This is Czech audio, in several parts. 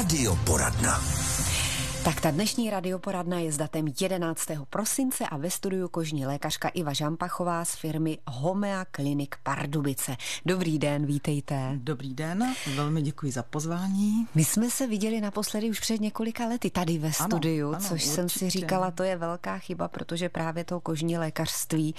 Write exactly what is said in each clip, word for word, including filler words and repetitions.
Radioporadna. Tak ta dnešní radioporadna je s datem jedenáctého prosince a ve studiu kožní lékařka Iva Žampachová z firmy Homea Clinic Pardubice. Dobrý den, vítejte. Dobrý den, velmi děkuji za pozvání. My jsme se viděli naposledy už před několika lety tady ve studiu, ano, ano, což určitě. Jsem si říkala, to je velká chyba, protože právě to kožní lékařství,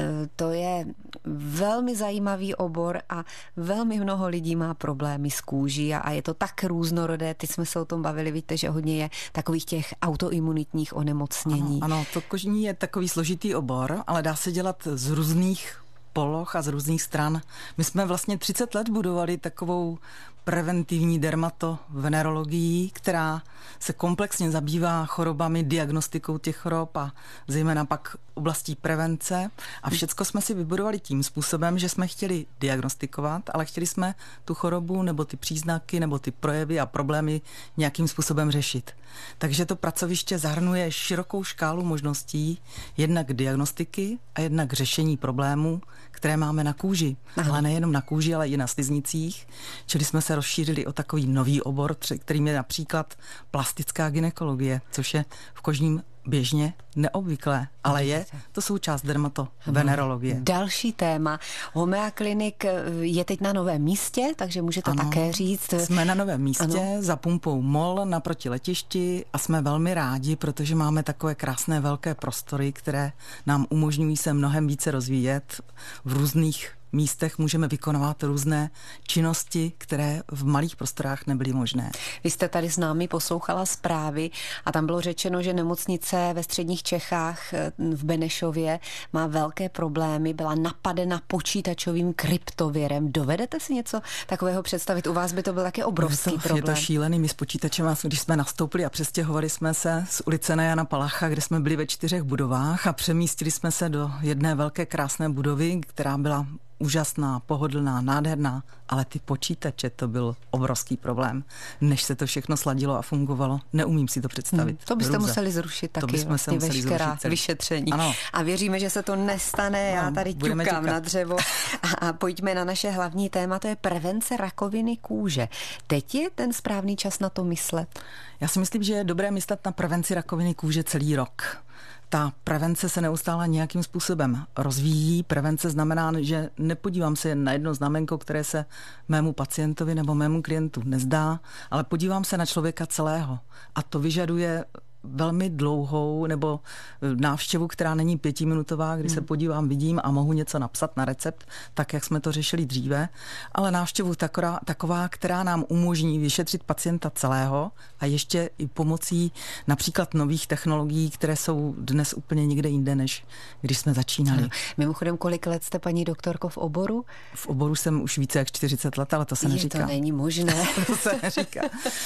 to je velmi zajímavý obor a velmi mnoho lidí má problémy s kůží a je to tak různorodé. Teď jsme se o tom bavili, víte, že hodně je takových těch autoimunitních onemocnění. Ano, ano, to kožní je takový složitý obor, ale dá se dělat z různých poloh a z různých stran. My jsme vlastně třicet let budovali takovou preventivní dermatovenerologií, která se komplexně zabývá chorobami, diagnostikou těch chorob a zejména pak oblastí prevence. A všecko jsme si vybudovali tím způsobem, že jsme chtěli diagnostikovat, ale chtěli jsme tu chorobu nebo ty příznaky nebo ty projevy a problémy nějakým způsobem řešit. Takže to pracoviště zahrnuje širokou škálu možností, jednak diagnostiky a jednak řešení problémů, které máme na kůži. Aha. Ale nejenom na kůži, ale i na sliznicích. Čili jsme se rozšířili o takový nový obor, kterým je například plastická gynekologie, což je v kožním běžně neobvyklé, ale je to součást dermatovenerologie. Další téma. Homea Clinic je teď na novém místě, takže můžete ano, také říct. Jsme na novém místě, ano. Za pumpou MOL naproti letišti a jsme velmi rádi, protože máme takové krásné velké prostory, které nám umožňují se mnohem více rozvíjet v různých místech můžeme vykonávat různé činnosti, které v malých prostorách nebyly možné. Vy jste tady s námi poslouchala zprávy a tam bylo řečeno, že nemocnice ve středních Čechách v Benešově má velké problémy, byla napadena počítačovým kryptovirem. Dovedete si něco takového představit? U vás by to byl taky obrovský je to, problém. Je to šílený. My s počítačem, když jsme nastoupili a přestěhovali jsme se z ulice na Jana Palacha, kde jsme byli ve čtyřech budovách a přemístili jsme se do jedné velké krásné budovy, která byla úžasná, pohodlná, nádherná, ale ty počítače, to byl obrovský problém. Než se to všechno sladilo a fungovalo, neumím si to představit. Hmm, to byste Růze. museli zrušit taky, to bychom vlastně museli veškerá zrušit vyšetření. Ano. A věříme, že se to nestane. Já no, tady ťukám těkat. na dřevo. A, a pojďme na naše hlavní téma, to je prevence rakoviny kůže. Teď je ten správný čas na to myslet? Já si myslím, že je dobré myslet na prevenci rakoviny kůže celý rok. Ta prevence se neustále nějakým způsobem rozvíjí. Prevence znamená, že nepodívám se jen na jedno znamenko, které se mému pacientovi nebo mému klientu nezdá, ale podívám se na člověka celého. A to vyžaduje velmi dlouhou nebo návštěvu, která není pětiminutová, kdy hmm. se podívám, vidím a mohu něco napsat na recept, tak jak jsme to řešili dříve, ale návštěvu taková, taková, která nám umožní vyšetřit pacienta celého a ještě i pomocí například nových technologií, které jsou dnes úplně někde jinde, než když jsme začínali. Hmm. Mimochodem, kolik let jste, paní doktorko, v oboru? V oboru jsem už více jak čtyřicet let, ale to se Je, neříká. To není možné. To se neříká.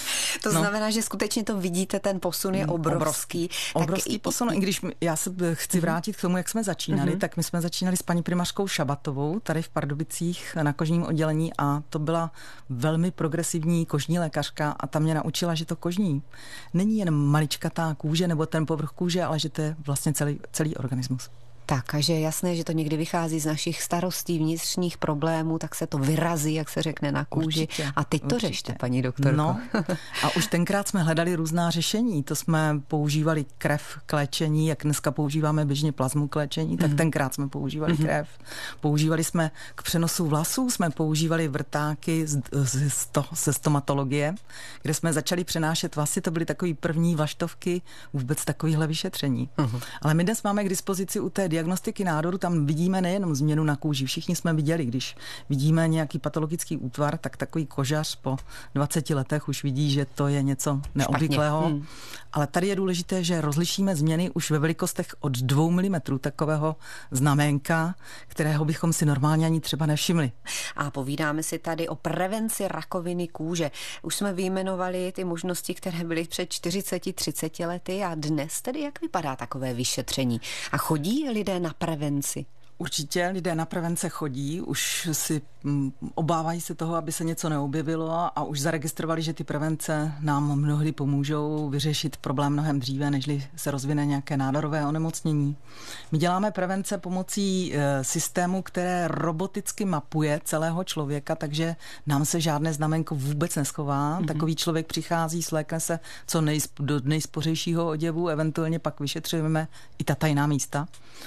To no. znamená, že skutečně to vidíte, ten posun je obrovský. Obrovský, obrovský tak posun, i když já se chci vrátit k tomu, jak jsme začínali, uh-huh. tak my jsme začínali s paní primářkou Šabatovou tady v Pardubicích na kožním oddělení a to byla velmi progresivní kožní lékařka a ta mě naučila, že to kožní není jen maličkatá kůže nebo ten povrch kůže, ale že to je vlastně celý, celý organismus. Tak, a že je jasné, že to někdy vychází z našich starostí, vnitřních problémů, tak se to vyrazí, jak se řekne, na kůži. Určitě, a teď to určitě. Řešte, paní doktorko. No, a už tenkrát jsme hledali různá řešení. To jsme používali krev k léčení, jak dneska používáme běžně plazmu k léčení, tak mm. tenkrát jsme používali mm. krev. Používali jsme k přenosu vlasů, jsme používali vrtáky z, z, z to, ze stomatologie, kde jsme začali přenášet vlasy. To byly takové první vlaštovky vůbec takovýchhle vyšetření. Mm. Ale my dnes máme k dispozici u té diagnostiky nádoru, tam vidíme nejenom změnu na kůži. Všichni jsme viděli, když vidíme nějaký patologický útvar, tak takový kožař po dvaceti letech už vidí, že to je něco neobvyklého. Hmm. Ale tady je důležité, že rozlišíme změny už ve velikostech od dvou milimetrů takového znaménka, kterého bychom si normálně ani třeba nevšimli. A povídáme si tady o prevenci rakoviny kůže. Už jsme vyjmenovali ty možnosti, které byly před čtyřiceti třiceti lety a dnes tedy jak vypadá takové vyšetření? A chodí lidé na prevenci? Určitě lidé na prevence chodí, už si m, obávají se toho, aby se něco neobjevilo a už zaregistrovali, že ty prevence nám mnohdy pomůžou vyřešit problém mnohem dříve, nežli se rozvine nějaké nádorové onemocnění. My děláme prevence pomocí e, systému, které roboticky mapuje celého člověka, takže nám se žádné znamenko vůbec neschová. Mm-hmm. Takový člověk přichází, slékne se co nejsp, do nejspořejšího oděvu, eventuálně pak vyšetřujeme i ta tajná místa.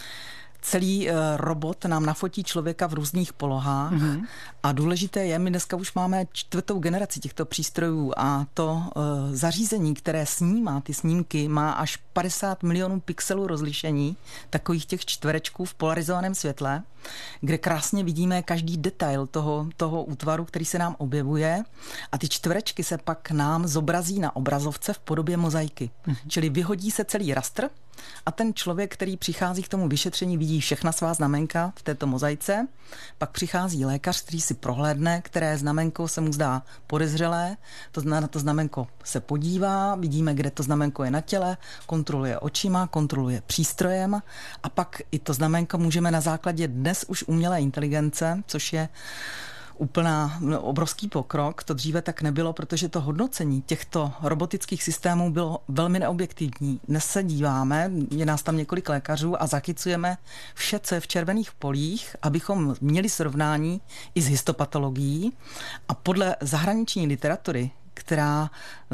Celý uh, robot nám nafotí člověka v různých polohách mm-hmm. a důležité je, my dneska už máme čtvrtou generaci těchto přístrojů a to uh, zařízení, které snímá ty snímky, má až padesát milionů pixelů rozlišení, takových těch čtverečků v polarizovaném světle, kde krásně vidíme každý detail toho, toho útvaru, který se nám objevuje a ty čtverečky se pak nám zobrazí na obrazovce v podobě mozaiky. Mm-hmm. Čili vyhodí se celý rastr a ten člověk, který přichází k tomu vyšetření, vidí všechna svá znamenka v této mozaice. Pak přichází lékař, který si prohlédne, které znamenko se mu zdá podezřelé. To znamená, na to znamenko se podívá, vidíme, kde to znamenko je na těle, kontroluje očima, kontroluje přístrojem a pak i to znamenko můžeme na základě dnes už umělé inteligence, což je úplná obrovský pokrok. To dříve tak nebylo, protože to hodnocení těchto robotických systémů bylo velmi neobjektivní. Dnes se díváme, je nás tam několik lékařů a zachycujeme vše, co je v červených polích, abychom měli srovnání i s histopatologií a podle zahraniční literatury, která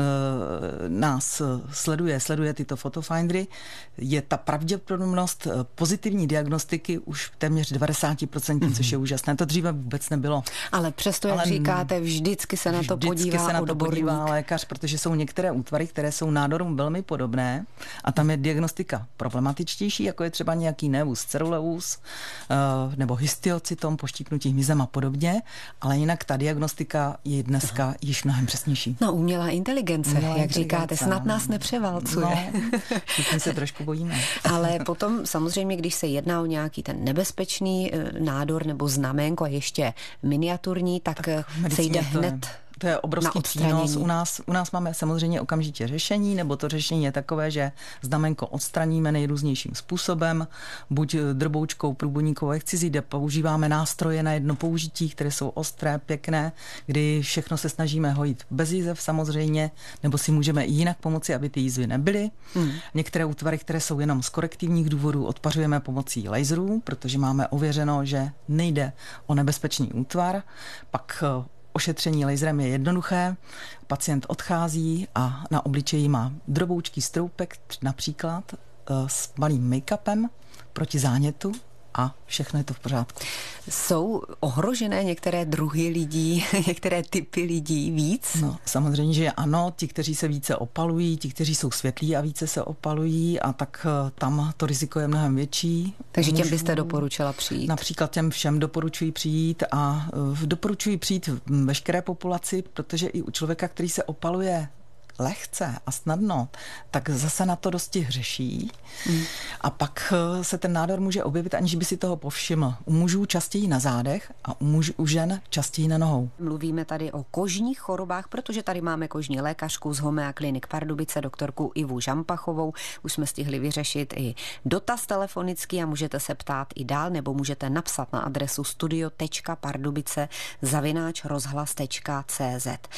e, nás sleduje, sleduje tyto fotofindery, je ta pravděpodobnost pozitivní diagnostiky už téměř devadesát procent, mm-hmm. což je úžasné. To dříve vůbec nebylo. Ale přesto, jak Ale říkáte, vždycky se na to podívá se na odborník. to podívá lékař, protože jsou některé útvary, které jsou nádorům velmi podobné a tam je diagnostika problematičtější, jako je třeba nějaký nevus ceruleus e, nebo histiocytom, poštípnutí hmyzem a podobně, ale jinak ta diagnostika je dneska Aha. již mnohem přesnější. No, umělá inteligence, umělá jak inteligence, říkáte, snad nás nepřeválcuje. No, všichni se trošku bojíme. Ale potom samozřejmě, když se jedná o nějaký ten nebezpečný nádor nebo znamenko a ještě miniaturní, tak, tak se jde hned... To je obrovský přínos. U nás, u nás máme samozřejmě okamžitě řešení, nebo to řešení je takové, že znamenko odstraníme nejrůznějším způsobem, buď drboučkou, průbojníkovou excizí, kde používáme nástroje na jedno použití, které jsou ostré, pěkné, kdy všechno se snažíme hojit bez jízev samozřejmě, nebo si můžeme i jinak pomoci, aby ty jízvy nebyly. Hmm. Některé útvary, které jsou jenom z korektivních důvodů, odpařujeme pomocí laserů, protože máme ověřeno, že nejde o nebezpečný útvar. Pak ošetření laserem je jednoduché, pacient odchází a na obličeji má droboučký stroupek, například s malým make-upem proti zánětu a všechno je to v pořádku. Jsou ohrožené některé druhy lidí, některé typy lidí víc? No, samozřejmě, že ano, ti, kteří se více opalují, ti, kteří jsou světlí a více se opalují a tak tam to riziko je mnohem větší. Takže těm byste doporučila přijít? Například těm všem doporučuji přijít a doporučuji přijít veškeré populaci, protože i u člověka, který se opaluje lehce a snadno, tak zase na to dosti hřeší. Mm. A pak se ten nádor může objevit, aniž by si toho povšiml. U mužů častěji na zádech a u, muž, u žen častěji na nohou. Mluvíme tady o kožních chorobách, protože tady máme kožní lékařku z Homea Klinik Pardubice, doktorku Ivu Žampachovou. Už jsme stihli vyřešit i dotaz telefonický a můžete se ptát i dál, nebo můžete napsat na adresu studio tečka pardubice zavináč rozhlas tečka cé zet.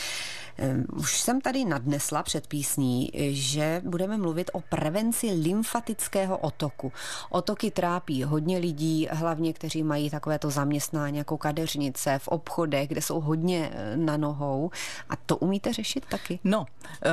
Už jsem tady nadnesla před písní, že budeme mluvit o prevenci lymfatického otoku. Otoky trápí hodně lidí, hlavně kteří mají takovéto zaměstnání jako kadeřnice v obchodech, kde jsou hodně na nohou. A to umíte řešit taky? No,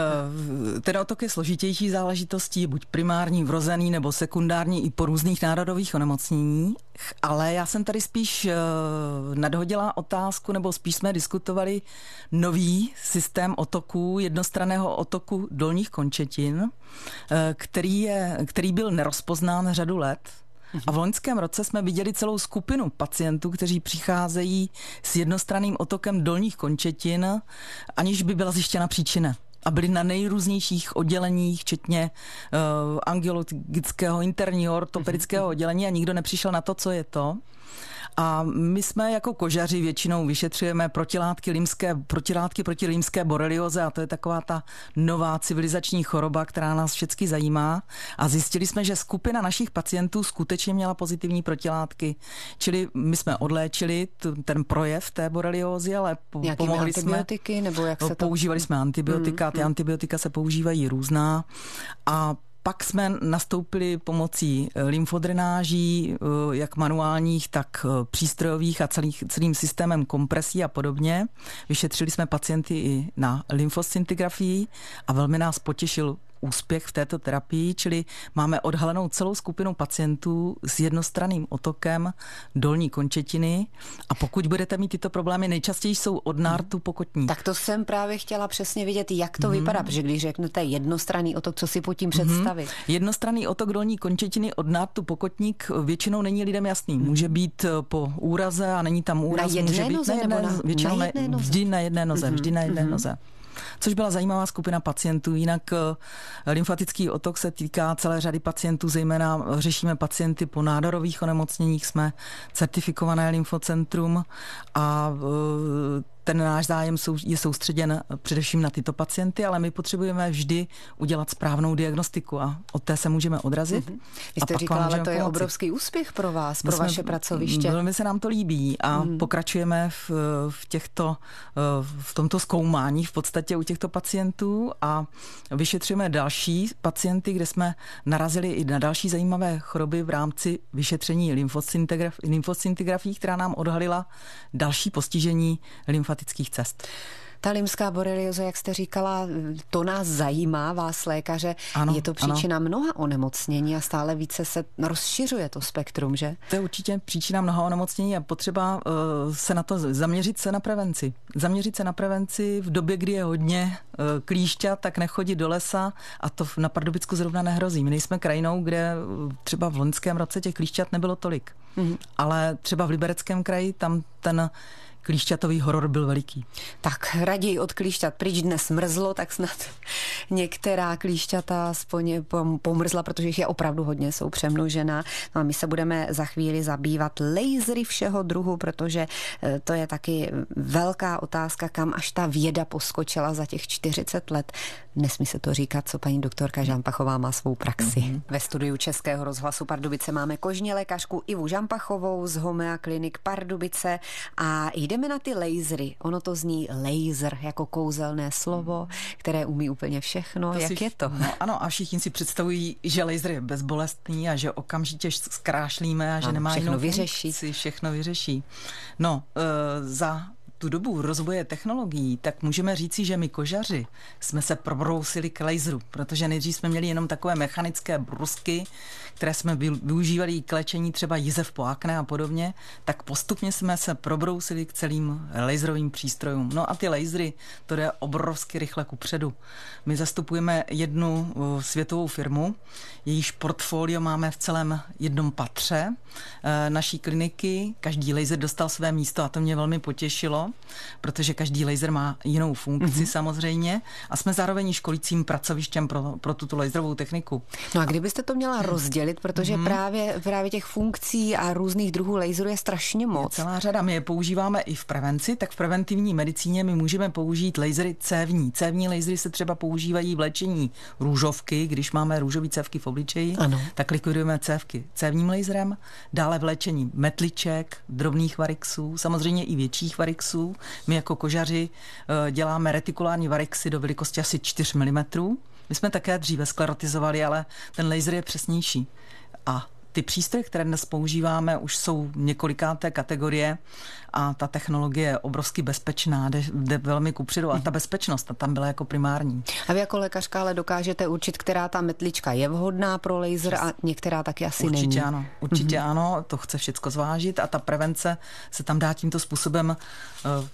ten otok je složitější záležitostí, buď primární, vrozený nebo sekundární i po různých nádorových onemocnění. Ale já jsem tady spíš nadhodila otázku, nebo spíš jsme diskutovali nový systém otoků, jednostranného otoku dolních končetin, který, je, který byl nerozpoznán řadu let. A v loňském roce jsme viděli celou skupinu pacientů, kteří přicházejí s jednostranným otokem dolních končetin, aniž by byla zjištěna příčina. A byli na nejrůznějších odděleních, včetně uh, angiologického, interního, ortopedického oddělení a nikdo nepřišel na to, co je to. A my jsme jako kožaři většinou vyšetřujeme protilátky, lymské, protilátky proti lymské borelioze a to je taková ta nová civilizační choroba, která nás všechny zajímá. A zjistili jsme, že skupina našich pacientů skutečně měla pozitivní protilátky. Čili my jsme odléčili t- ten projev té boreliózy, ale po- pomohli antibiotiky, jsme. Nebo jak se to... Používali jsme antibiotika, mm, ty antibiotika se používají různá a pak jsme nastoupili pomocí lymfodrenáží, jak manuálních, tak přístrojových a celých, celým systémem kompresí a podobně. Vyšetřili jsme pacienty i na lymfoscintigrafii a velmi nás potěšil úspěch v této terapii, čili máme odhalenou celou skupinu pacientů s jednostranným otokem dolní končetiny a pokud budete mít tyto problémy, nejčastěji jsou od nártu pokotník. Tak to jsem právě chtěla přesně vidět, jak to mm. vypadá, protože když řeknete jednostranný otok, co si pod tím představit? Mm. Jednostranný otok dolní končetiny od nártu pokotník většinou není lidem jasný. Může být po úraze a není tam úraz. Na jedné může být noze na jedné, nebo na, většinou na jedné noze? Vždy na jedné noze, mm-hmm. vždy na jedné mm-hmm. noze. Což byla zajímavá skupina pacientů. Jinak lymfatický otok se týká celé řady pacientů, zejména řešíme pacienty po nádorových onemocněních, jsme certifikované lymfocentrum a ten náš zájem je soustředěn především na tyto pacienty, ale my potřebujeme vždy udělat správnou diagnostiku a od té se můžeme odrazit. Mm-hmm. Vy jste říkala, ale to pomoci. Je obrovský úspěch pro vás, pro jsme, vaše pracoviště. Velmi se nám to líbí a mm. pokračujeme v, v, těchto, v tomto zkoumání v podstatě u těchto pacientů a vyšetřujeme další pacienty, kde jsme narazili i na další zajímavé choroby v rámci vyšetření lymfoscintigrafií, která nám odhalila další postižení lymfatických cest. Ta lymská borelioza, jak jste říkala, to nás zajímá, vás lékaře. Ano, je to příčina ano. mnoha onemocnění a stále více se rozšiřuje to spektrum, že? To je určitě příčina mnoha onemocnění a potřeba uh, se na to zaměřit se na prevenci. Zaměřit se na prevenci v době, kdy je hodně uh, klíšťat, tak nechodit do lesa a to na Pardubicku zrovna nehrozí. My nejsme krajinou, kde uh, třeba v loňském roce těch klíšťat nebylo tolik. Mm-hmm. Ale třeba v Libereckém kraji tam ten klíšťatový horor byl veliký. Tak raději od klíšťat pryč, dnes mrzlo, tak snad některá klíšťata aspoň pomrzla, protože jich je opravdu hodně, jsou přemnožená. No a my se budeme za chvíli zabývat lasery všeho druhu, protože to je taky velká otázka, kam až ta věda poskočila za těch čtyřicet let. Nesmí se to říkat, co paní doktorka Žampachová má svou praxi. Mm-hmm. Ve studiu Českého rozhlasu Pardubice máme kožní lékařku Ivu Žampachovou z Homea Klinik Pardubice a jdeme na ty lasery. Ono to zní laser jako kouzelné slovo, které umí úplně všechno. To Jak si, je to? No, ano, a všichni si představují, že laser je bezbolestný a že okamžitě zkrášlíme a že ano, nemá jinou vyřeší. funkci, všechno vyřeší. No, e, za tu dobu rozvoje technologií, tak můžeme říci, že my kožaři jsme se probrousili k laseru, protože nejdřív jsme měli jenom takové mechanické brusky, které jsme využívali k léčení třeba jizev po akné a podobně, tak postupně jsme se probrousili k celým laserovým přístrojům. No a ty lasery, to jde obrovsky rychle kupředu. My zastupujeme jednu světovou firmu, jejíž portfolio máme v celém jednom patře naší kliniky. Každý laser dostal své místo a to mě velmi potěšilo, protože každý laser má jinou funkci mm-hmm. samozřejmě a jsme zároveň školícím pracovištěm pro, pro tuto laserovou techniku. No a kdybyste to měla rozdělit, protože mm-hmm. právě, právě těch funkcí a různých druhů laserů je strašně moc. Je celá řada. My je používáme i v prevenci, tak v preventivní medicíně my můžeme použít lasery cévní. Cévní lasery se třeba používají v léčení růžovky, když máme růžové cévky v obličeji, ano. tak likvidujeme cévky cévním laserem. Dále v léčení metliček, drobných varixů, samozřejmě i větších varixů. My jako kožaři děláme retikulární varixy do velikosti asi čtyři milimetry. My jsme také dříve sklerotizovali, ale ten laser je přesnější. A ty přístroje, které dnes používáme, už jsou několikáté kategorie a ta technologie je obrovsky bezpečná, jde, jde velmi kupředu a ta bezpečnost tam byla jako primární. A vy jako lékařka ale dokážete určit, která ta metlička je vhodná pro laser a některá taky asi určitě není. Ano, určitě mm-hmm. ano, to chce všecko zvážit a ta prevence se tam dá tímto způsobem uh,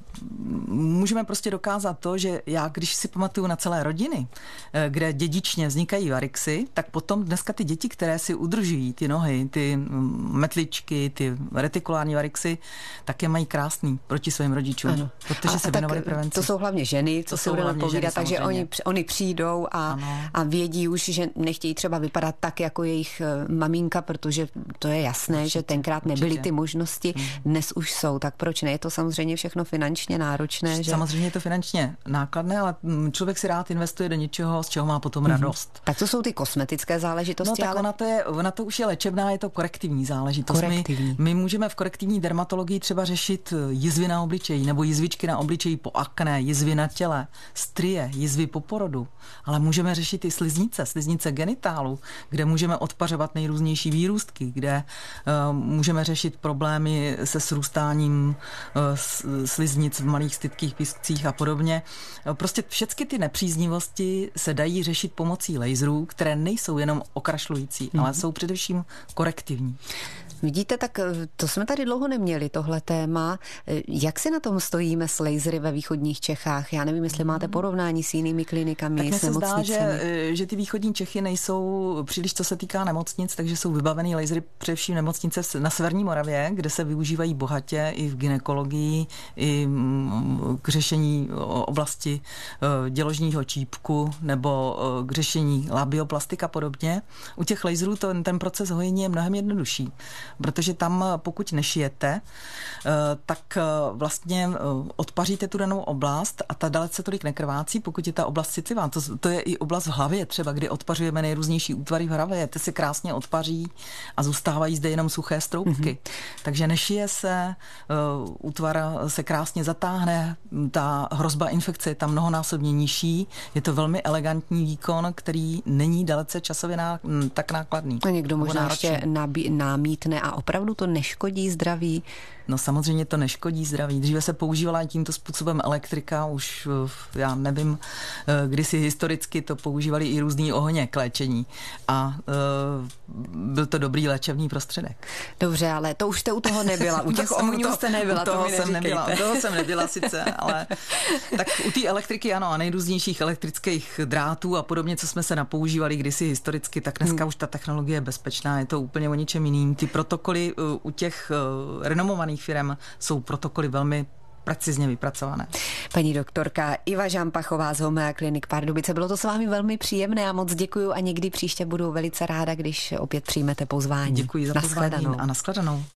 můžeme prostě dokázat to, že já, když si pamatuju na celé rodiny, kde dědičně vznikají varixy, tak potom dneska ty děti, které si udržují ty nohy, ty metličky, ty retikulární varixy, tak je mají krásný proti svým rodičům, ano. protože a, se věnovali prevenci. To jsou hlavně ženy, co si budeme povídat, takže oni, oni přijdou a, a vědí už, že nechtějí třeba vypadat tak, jako jejich maminka, protože to je jasné, určitě, že tenkrát nebyly určitě. Ty možnosti, hmm. dnes už jsou, tak proč ne? Je to samozřejmě všechno finančně náročné. Že... Samozřejmě je to finančně nákladné, ale člověk si rád investuje do něčeho, z čeho má potom hmm. radost. Tak to jsou ty kosmetické záležitosti. No tak ale... ona, to je, ona to už je léčebná, je to korektivní záležitost. Korektivní. My, my můžeme v korektivní dermatologii třeba řešit jizvy na obličeji nebo jizvičky na obličeji po akné, jizvy na těle, strie, jizvy po porodu, ale můžeme řešit i sliznice, sliznice genitálu, kde můžeme odpařovat nejrůznější výrůstky, kde uh, můžeme řešit problémy se srůstáním uh, sliznic v malých stytkých pískcích a podobně. Uh, prostě všechny ty nepříznivosti se dají řešit pomocí laserů, které nejsou jenom okrašlující, mm-hmm. ale jsou především korektivní. Vidíte, tak to jsme tady dlouho neměli, tohle téma. Jak si na tom stojíme s lasery ve východních Čechách? Já nevím, jestli máte porovnání s jinými klinikami, tak s nemocnicemi. Tak se zdá, že, že ty východní Čechy nejsou příliš, co se týká nemocnic, takže jsou vybavený lasery především nemocnice na Severní Moravě, kde se využívají bohatě i v gynekologii, i k řešení oblasti děložního čípku nebo k řešení labioplastika podobně. U těch laserů to, ten proces hojení je mnohem jednodušší. Protože tam, pokud nešijete, tak vlastně odpaříte tu danou oblast a ta dalece tolik nekrvácí, pokud je ta oblast citlivá. To, to je i oblast v hlavě třeba, kdy odpařujeme nejrůznější útvary v hlavě, ty se krásně odpaří a zůstávají zde jenom suché stroupky. Mm-hmm. Takže nešije se, útvar se krásně zatáhne, ta hrozba infekce je tam mnohonásobně nižší, je to velmi elegantní výkon, který není dalece časově ná, tak nákladný. A někdo možná náročný. Ještě nabí, námítne a opravdu to neškodí zdraví? No samozřejmě to neškodí zdraví. Dříve se používala tímto způsobem elektrika, už já nevím, kdysi historicky to používali i různý ohně k léčení a uh, byl to dobrý léčebný prostředek. Dobře, ale to už jste u toho nebyla, u těch ohňů jste nebyla, u toho to mi jsem nebyla, u toho jsem nebyla sice, ale tak u té elektriky ano a nejrůznějších elektrických drátů a podobně, co jsme se napoužívali kdysi historicky, tak dneska hmm. už ta technologie je bezpečná, je to úplně o ničem jiným. Ty protokoly u těch renomovaných firem jsou protokoly velmi precizně vypracované. Paní doktorka Iva Žampachová z Homea Clinic Pardubice. Bylo to s vámi velmi příjemné a moc děkuju a někdy příště budu velice ráda, když opět přijmete pozvání. Děkuji za pozvání a nashledanou.